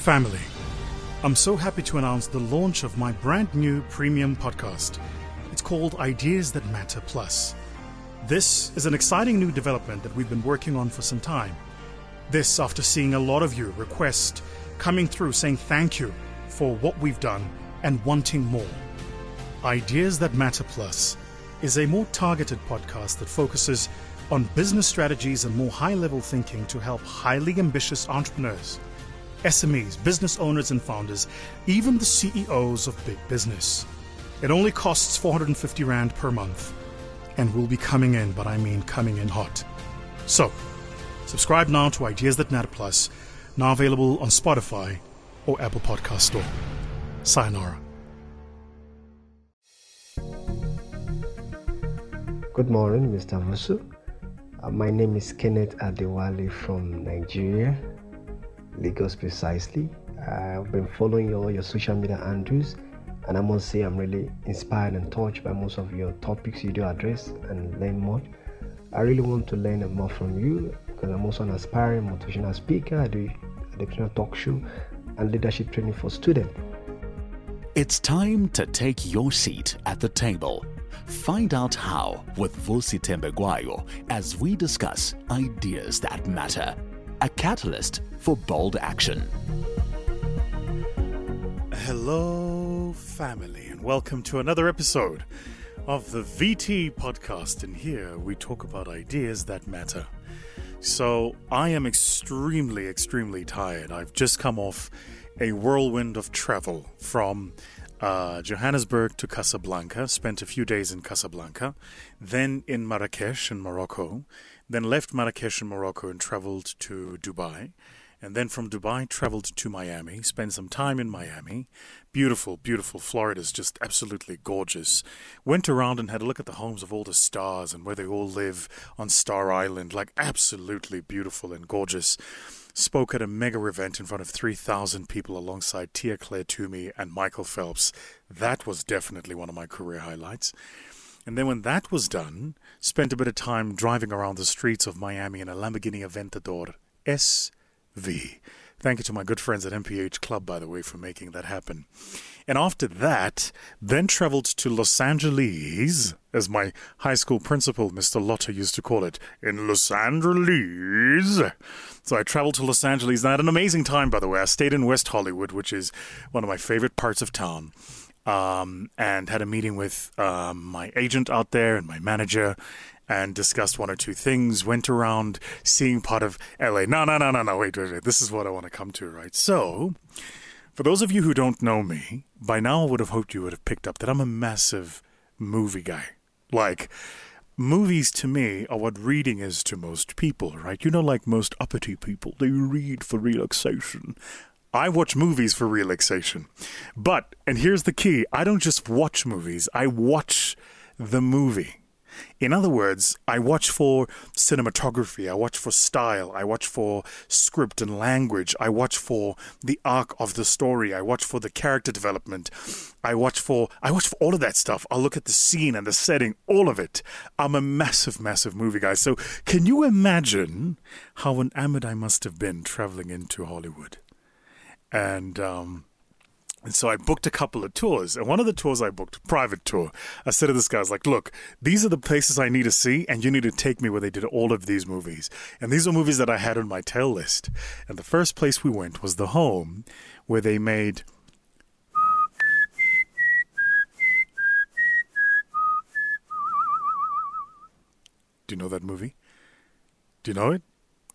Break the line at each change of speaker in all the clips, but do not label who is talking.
Family, I'm so happy to announce the launch of my brand new premium podcast. It's called Ideas That Matter Plus. This is an exciting new development that we've been working on for some time. This after seeing a lot of you request coming through saying thank you for what we've done and wanting more. Ideas That Matter Plus is a more targeted podcast that focuses on business strategies and more high-level thinking to help highly ambitious entrepreneurs, SMEs, business owners and founders, even the CEOs of big business. It only costs 450 Rand per month and will be coming in, but I mean coming in hot. So, subscribe now to Ideas That Matter Plus, now available on Spotify or Apple Podcast Store. Sayonara.
Good morning, Mr. Vusu. My name is Kenneth Adewale from Nigeria, Lagos precisely. I've been following all your social media handles, and I must say I'm really inspired and touched by most of your topics you do address and learn more. I really want to learn more from you because I'm also an aspiring motivational speaker. I do educational talk show and leadership training for students.
It's time to take your seat at the table. Find out how with Vusi Tembegwayo as we discuss ideas that matter. A catalyst for bold action.
Hello, family, and welcome to another episode of the VT podcast. And here we talk about ideas that matter. So I am extremely tired. I've just come off a whirlwind of travel from Johannesburg to Casablanca, spent a few days in Casablanca, then in Marrakesh in Morocco, then left Marrakesh in Morocco and traveled to Dubai, and then from Dubai traveled to Miami, spent some time in Miami. Beautiful, beautiful. Florida's just absolutely gorgeous. Went around and had a look at the homes of all the stars and where they all live on Star Island, like absolutely beautiful and gorgeous. Spoke at a mega event in front of 3,000 people alongside Tia Claire Toomey and Michael Phelps. That was definitely one of my career highlights. And then when that was done, spent a bit of time driving around the streets of Miami in a Lamborghini Aventador SV. Thank you to my good friends at MPH Club, by the way, for making that happen. And after that, then traveled to Los Angeles, as my high school principal, Mr. Lotta, used to call it, in Los Angeles. So I traveled to Los Angeles, and I had an amazing time, by the way. I stayed in West Hollywood, which is one of my favorite parts of town, and had a meeting with my agent out there and my manager, and discussed one or two things, went around seeing part of LA. No, wait. This is what I want to come to, right? So, for those of you who don't know me, by now I would have hoped you would have picked up that I'm a massive movie guy. Like, movies to me are what reading is to most people, right? You know, like most uppity people, they read for relaxation. I watch movies for relaxation. But, and here's the key, I don't just watch movies, I watch the movie. In other words, I watch for cinematography, I watch for style, I watch for script and language, I watch for the arc of the story, I watch for the character development, I watch for all of that stuff. I'll look at the scene and the setting, all of it. I'm a massive movie guy. So can you imagine how enamored I must have been traveling into Hollywood? And so I booked a couple of tours, and one of the tours I booked, a private tour. I said to this guy, I was like, look, these are the places I need to see, and you need to take me where they did all of these movies. And these are movies that I had on my tail list. And the first place we went was the home where they made... Do you know that movie? Do you know it?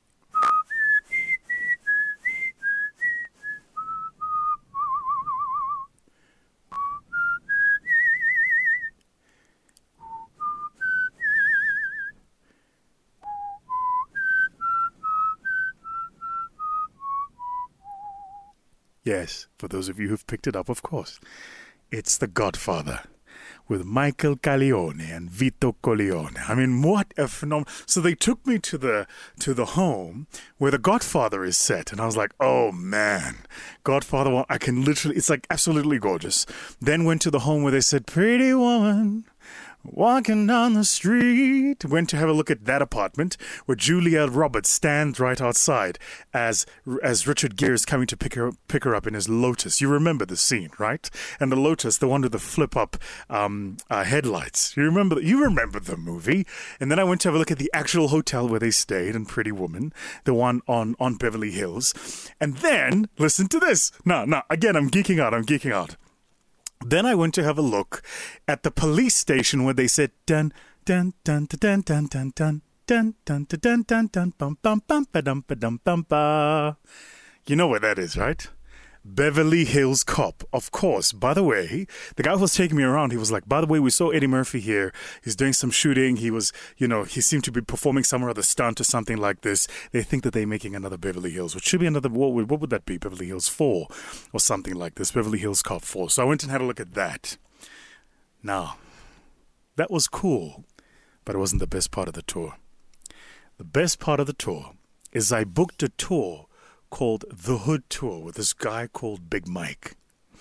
Yes, for those of you who've picked it up, of course. It's The Godfather with Michael Corleone and Vito Corleone. I mean, what a phenomenon. So they took me to the home where The Godfather is set. And I was like, oh, man. Godfather, well, I can literally, it's like absolutely gorgeous. Then went to the home where they said, pretty woman, Walking down the street. Went to have a look at that apartment where Julia Roberts stands right outside as Richard Gere is coming to pick her up in his Lotus. You remember the scene, right? And the Lotus, the one with the flip-up headlights. You remember the movie. And then I went to have a look at the actual hotel where they stayed in Pretty Woman, the one on Beverly Hills. And then, listen to this. No, again, I'm geeking out. Then I went to have a look at the police station where they said dun dun dun dun dun dun dun dun dun dun dun dun dun bum bum bum ba dum ba dum bum ba. You know where that is, right? Beverly Hills Cop, of course. By the way, the guy who was taking me around, he was like, by the way, we saw Eddie Murphy here. He's doing some shooting. He was, he seemed to be performing some other stunt or something like this. They think that they're making another Beverly Hills, which should be another, what would that be? Beverly Hills 4 or something like this. Beverly Hills Cop 4. So I went and had a look at that. Now, that was cool, but it wasn't the best part of the tour. The best part of the tour is I booked a tour called The Hood Tour with this guy called Big Mike.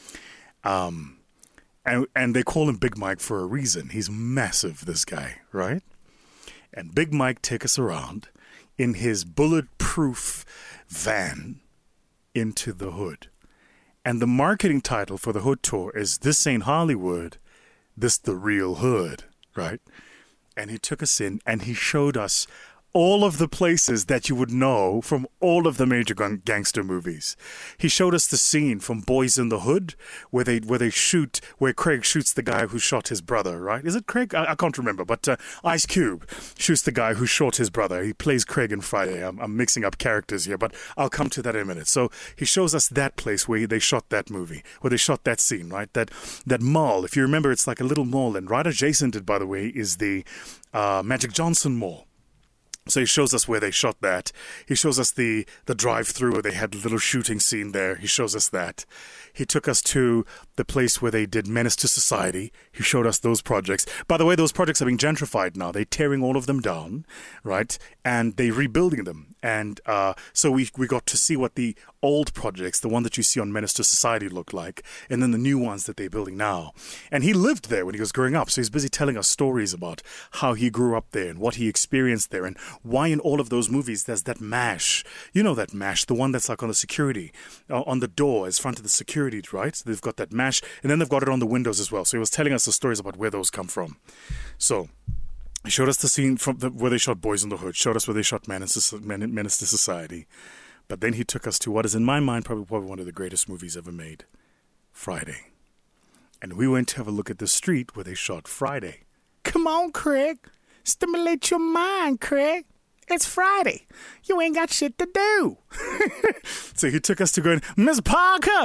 And they call him Big Mike for a reason. He's massive, this guy, right? And Big Mike took us around in his bulletproof van into the hood. And the marketing title for The Hood Tour is This Ain't Hollywood, This the Real Hood, right? And he took us in and he showed us all of the places that you would know from all of the major gangster movies. He showed us the scene from Boys in the Hood where Craig shoots the guy who shot his brother, right? Is it Craig? I can't remember, but Ice Cube shoots the guy who shot his brother. He plays Craig in Friday. I'm mixing up characters here, but I'll come to that in a minute. So he shows us that place where they shot that movie, where they shot that scene, right? That mall, if you remember, it's like a little mall, and right adjacent to it, by the way, is the Magic Johnson Mall. So he shows us where they shot that. He shows us the drive-through where they had a little shooting scene there. He shows us that. He took us to the place where they did Menace to Society. He showed us those projects. By the way, those projects are being gentrified now. They're tearing all of them down, right? And they're rebuilding them. And so we got to see what the old projects, the one that you see on Menace to Society, look like, and then the new ones that they're building now. And he lived there when he was growing up, so he's busy telling us stories about how he grew up there and what he experienced there and why in all of those movies there's that MASH. You know that MASH, the one that's like on the security, on the door as front of the security, right? They've got that MASH, and then they've got it on the windows as well. So he was telling us the stories about where those come from. So he showed us the scene from where they shot Boys in the Hood, showed us where they shot Menace to Society. But then he took us to what is, in my mind, probably one of the greatest movies ever made, Friday. And we went to have a look at the street where they shot Friday. Come on, Craig. Stimulate your mind, Craig. It's Friday. You ain't got shit to do. So he took us to go, Miss Parker.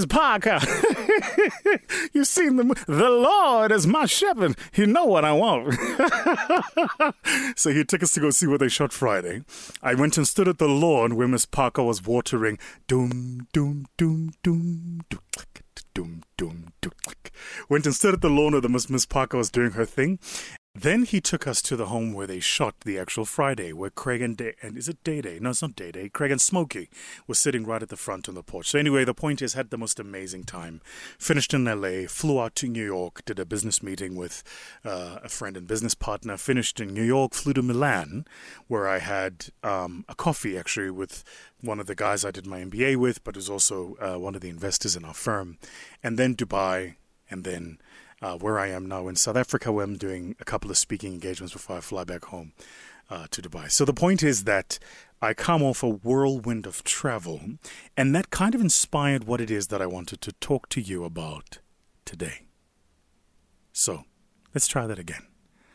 You seen the Lord is my shepherd. You know what I want. So he took us to go see where they shot Friday. I went and stood at the lawn where Miss Parker was watering. Doom, doom, doom, doom, doom, click, doom, doom, doom, click. Went and stood at the lawn where Miss Parker was doing her thing. Then he took us to the home where they shot the actual Friday, where Craig and is it Day-Day? No, it's not Day-Day. Craig and Smokey were sitting right at the front on the porch. So anyway, the point is, had the most amazing time. Finished in LA, flew out to New York, did a business meeting with a friend and business partner. Finished in New York, flew to Milan, where I had a coffee actually with one of the guys I did my MBA with, but who's also one of the investors in our firm. And then Dubai, and then where I am now in South Africa, where I'm doing a couple of speaking engagements before I fly back home to Dubai. So the point is that I come off a whirlwind of travel, and that kind of inspired what it is that I wanted to talk to you about today. So let's try that again.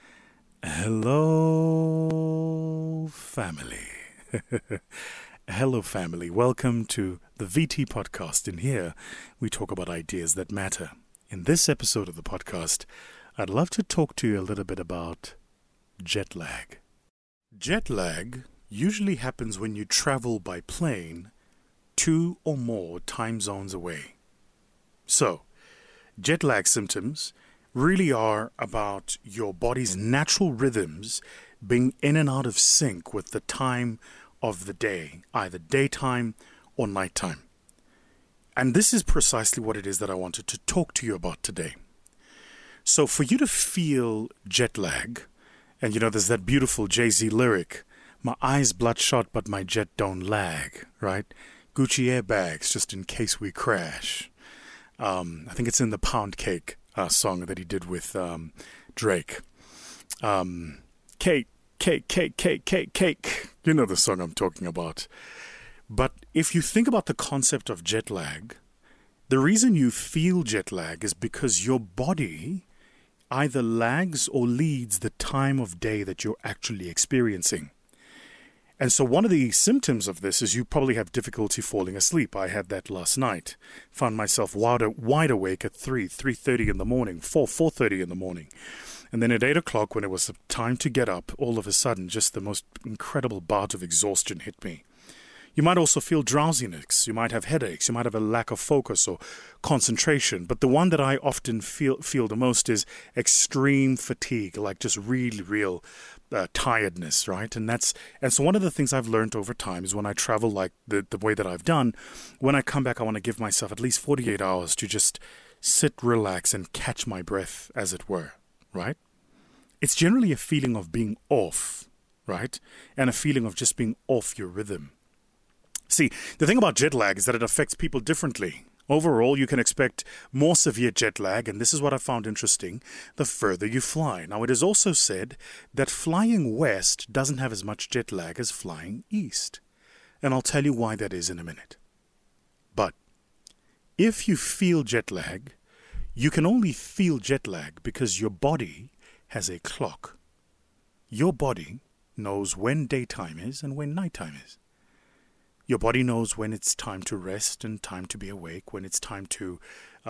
Hello, family. Hello, family. Welcome to the VT podcast. In here, we talk about ideas that matter. In this episode of the podcast, I'd love to talk to you a little bit about jet lag. Jet lag usually happens when you travel by plane 2 or more time zones away. So, jet lag symptoms really are about your body's natural rhythms being in and out of sync with the time of the day, either daytime or nighttime. And this is precisely what it is that I wanted to talk to you about today. So for you to feel jet lag, and there's that beautiful Jay-Z lyric, my eyes bloodshot but my jet don't lag, right? Gucci airbags just in case we crash. I think it's in the Pound Cake song that he did with Drake. Cake. You know the song I'm talking about. But if you think about the concept of jet lag, the reason you feel jet lag is because your body either lags or leads the time of day that you're actually experiencing. And so one of the symptoms of this is you probably have difficulty falling asleep. I had that last night. Found myself wide awake at 3:30 in the morning, 4:30 in the morning. And then at 8 o'clock, when it was time to get up, all of a sudden, just the most incredible bout of exhaustion hit me. You might also feel drowsiness. You might have headaches. You might have a lack of focus or concentration. But the one that I often feel the most is extreme fatigue, like just really real tiredness, right? And so one of the things I've learned over time is when I travel like the way that I've done, when I come back, I want to give myself at least 48 hours to just sit, relax, and catch my breath, as it were, right? It's generally a feeling of being off, right? And a feeling of just being off your rhythm. See, the thing about jet lag is that it affects people differently. Overall, you can expect more severe jet lag, and this is what I found interesting, the further you fly. Now, it is also said that flying west doesn't have as much jet lag as flying east. And I'll tell you why that is in a minute. But if you feel jet lag, you can only feel jet lag because your body has a clock. Your body knows when daytime is and when nighttime is. Your body knows when it's time to rest and time to be awake, when it's time to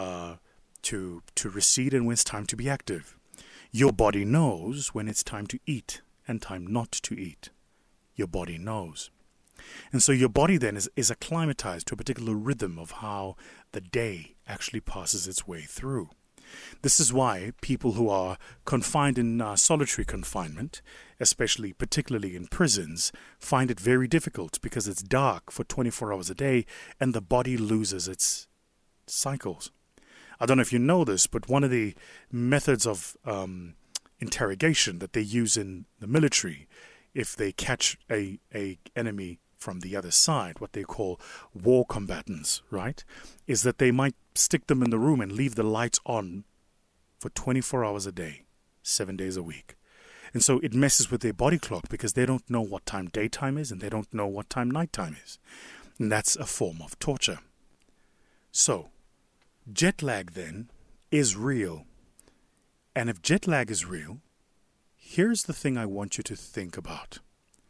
recede and when it's time to be active. Your body knows when it's time to eat and time not to eat. Your body knows. And so your body then is acclimatized to a particular rhythm of how the day actually passes its way through. This is why people who are confined in solitary confinement, particularly in prisons, find it very difficult because it's dark for 24 hours a day and the body loses its cycles. I don't know if you know this, but one of the methods of interrogation that they use in the military, if they catch a enemy from the other side, what they call war combatants, right, is that they might stick them in the room and leave the lights on for 24 hours a day, 7 days a week. And so it messes with their body clock because they don't know what time daytime is and they don't know what time nighttime is. And that's a form of torture. So, jet lag then is real. And if jet lag is real, here's the thing I want you to think about.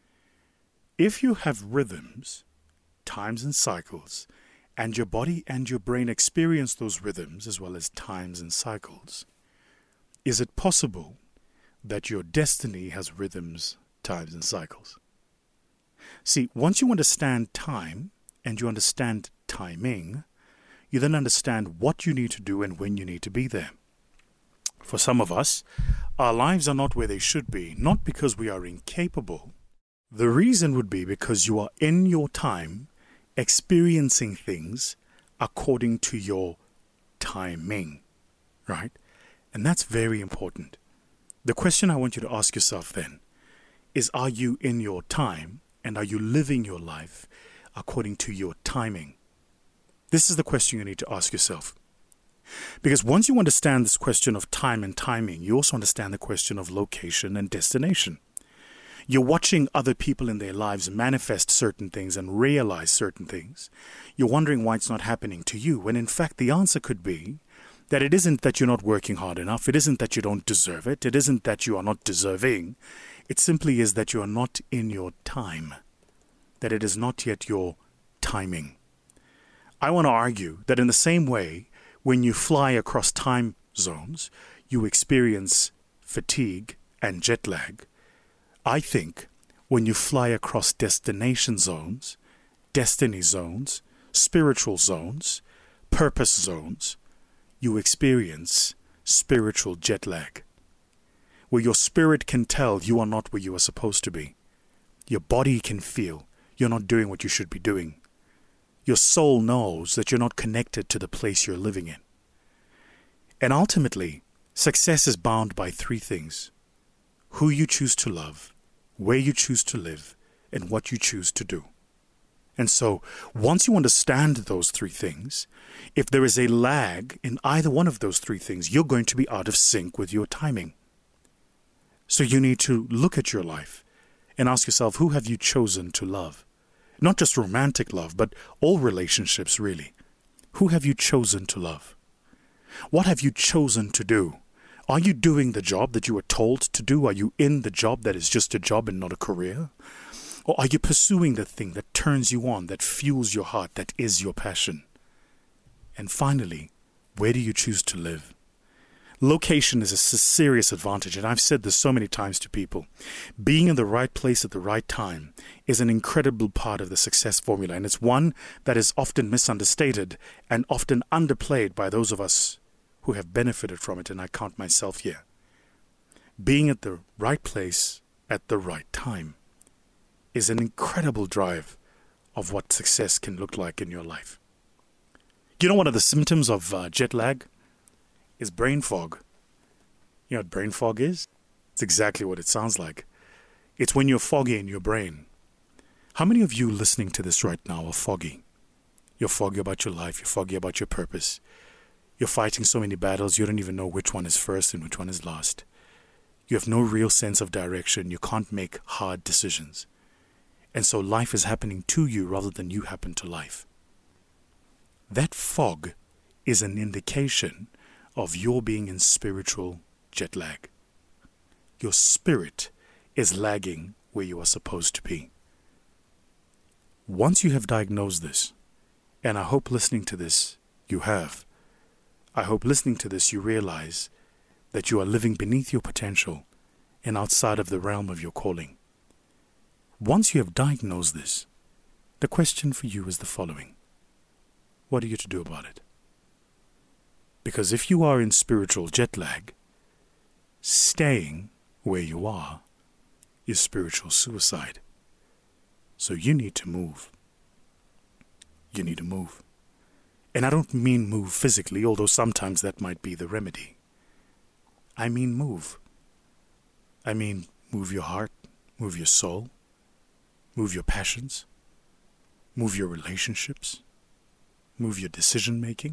If you have rhythms, times and cycles, and your body and your brain experience those rhythms as well as times and cycles, is it possible that your destiny has rhythms, times, and cycles? See, once you understand time and you understand timing, you then understand what you need to do and when you need to be there. For some of us, our lives are not where they should be, not because we are incapable. The reason would be because you are in your time experiencing things according to your timing, right? And that's very important. The question I want you to ask yourself then is, are you in your time and are you living your life according to your timing? This is the question you need to ask yourself. Because once you understand this question of time and timing, you also understand the question of location and destination. You're watching other people in their lives manifest certain things and realize certain things. You're wondering why it's not happening to you, when in fact the answer could be that it isn't that you're not working hard enough. It isn't that you don't deserve it. It isn't that you are not deserving. It simply is that you are not in your time, that it is not yet your timing. I want to argue that in the same way, when you fly across time zones, you experience fatigue and jet lag. I think when you fly across destination zones, destiny zones, spiritual zones, purpose zones, you experience spiritual jet lag, where your spirit can tell you are not where you are supposed to be. Your body can feel you're not doing what you should be doing. Your soul knows that you're not connected to the place you're living in. And ultimately, Success is bound by three things: who you choose to love, where you choose to live, and what you choose to do. And so, once you understand those three things, if there is a lag in either one of those three things, you're going to be out of sync with your timing. So you need to look at your life and ask yourself, who have you chosen to love? Not just romantic love, but all relationships, really. Who have you chosen to love? What have you chosen to do? Are you doing the job that you were told to do? Are you in the job that is just a job and not a career? Or are you pursuing the thing that turns you on, that fuels your heart, that is your passion? And finally, where do you choose to live? Location is a serious advantage, and I've said this so many times to people. Being in the right place at the right time is an incredible part of the success formula, and it's one that is often misunderstated and often underplayed by those of us who have benefited from it, and I count myself here. Being at the right place at the right time is an incredible drive of what success can look like in your life. You know, one of the symptoms of jet lag is brain fog. You know what brain fog is? It's exactly what it sounds like. It's when you're foggy in your brain. How many of you listening to this right now are foggy? You're foggy about your life. You're foggy about your purpose. You're fighting so many battles, you don't even know which one is first and which one is last. You have no real sense of direction. You can't make hard decisions. And so life is happening to you rather than you happen to life. That fog is an indication of your being in spiritual jet lag. Your spirit is lagging where you are supposed to be. Once you have diagnosed this, and I hope listening to this you have, I hope listening to this you realize that you are living beneath your potential and outside of the realm of your calling. Once you have diagnosed this, the question for you is the following: what are you to do about it? Because if you are in spiritual jet lag, staying where you are is spiritual suicide. So you need to move. You need to move. And I don't mean move physically, although sometimes that might be the remedy. I mean move. I mean move your heart, move your soul, move your passions, move your relationships, move your decision making.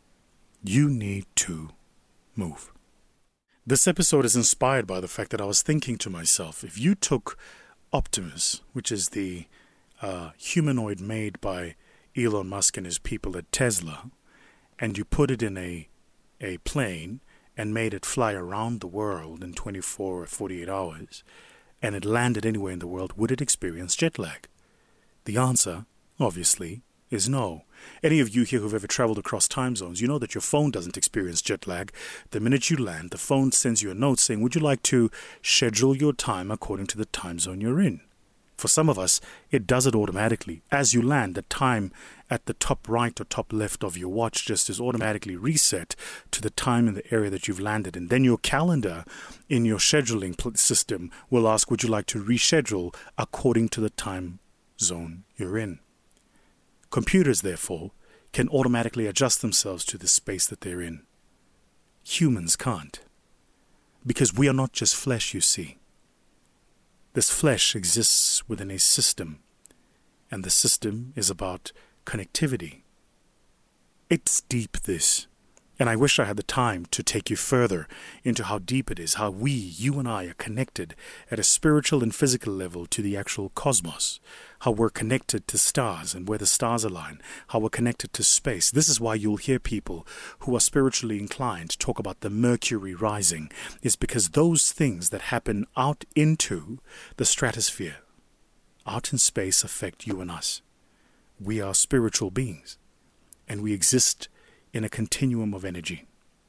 You need to move. This episode is inspired by the fact that I was thinking to myself, if you took Optimus, which is the humanoid made by Elon Musk and his people at Tesla, and you put it in a plane and made it fly around the world in 24 or 48 hours, and it landed anywhere in the world, would it experience jet lag? The answer, obviously, is no. Any of you here who've ever traveled across time zones, you know that your phone doesn't experience jet lag. The minute you land, the phone sends you a note saying, would you like to schedule your time according to the time zone you're in? For some of us, it does it automatically. As you land, the time at the top right or top left of your watch just is automatically reset to the time in the area that you've landed. And then your calendar in your scheduling system will ask, would you like to reschedule according to the time zone you're in? Computers, therefore, can automatically adjust themselves to the space that they're in. Humans can't. Because we are not just flesh, you see. This flesh exists within a system, and the system is about connectivity. It's deep, this, and I wish I had the time to take you further into how deep it is, how we, you and I, are connected at a spiritual and physical level to the actual cosmos, how we're connected to stars and where the stars align, how we're connected to space. This is why you'll hear people who are spiritually inclined talk about the Mercury rising. It's because those things that happen out into the stratosphere, out in space, affect you and us. We are spiritual beings, and we exist in a continuum of energy.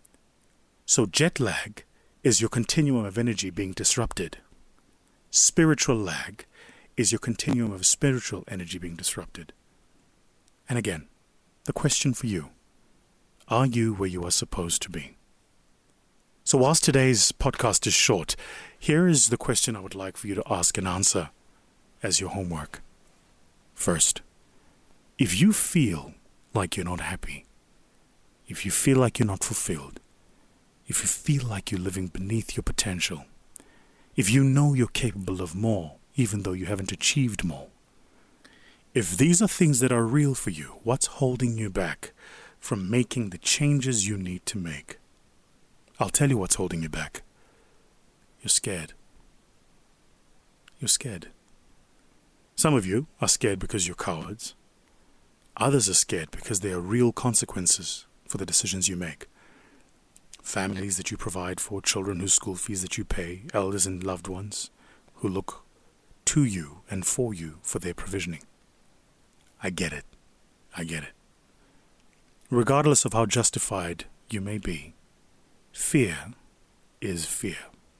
So jet lag is your continuum of energy being disrupted. Spiritual lag is your continuum of spiritual energy being disrupted. And again, the question for you: are you where you are supposed to be? So whilst today's podcast is short, here is the question I would like for you to ask and answer as your homework. First, if you feel like you're not happy, if you feel like you're not fulfilled, if you feel like you're living beneath your potential, if you know you're capable of more, even though you haven't achieved more, if these are things that are real for you, what's holding you back from making the changes you need to make? I'll tell you what's holding you back. You're scared. You're scared. Some of you are scared because you're cowards. Others are scared because there are real consequences for the decisions you make. Families that you provide for, children whose school fees that you pay, elders and loved ones who look to you and for you for their provisioning. I get it. I get it. Regardless of how justified you may be, fear is fear.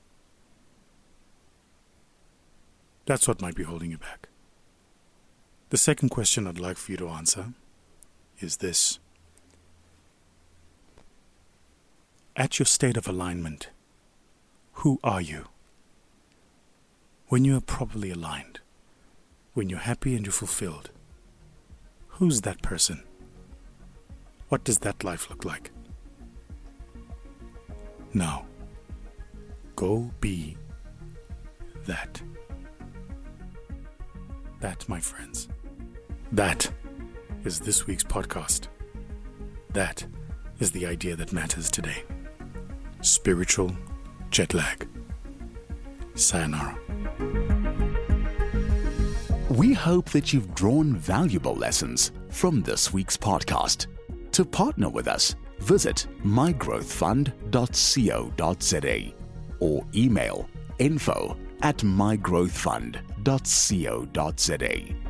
That's what might be holding you back. The second question I'd like for you to answer is this. At your state of alignment, who are you? When you are properly aligned, when you're happy and you're fulfilled, who's that person? What does that life look like? Now, go be that. That, my friends, that is this week's podcast. That is the idea that matters today. Spiritual jet lag. Sayonara.
We hope that you've drawn valuable lessons from this week's podcast. To partner with us, visit mygrowthfund.co.za or email info@mygrowthfund.co.za.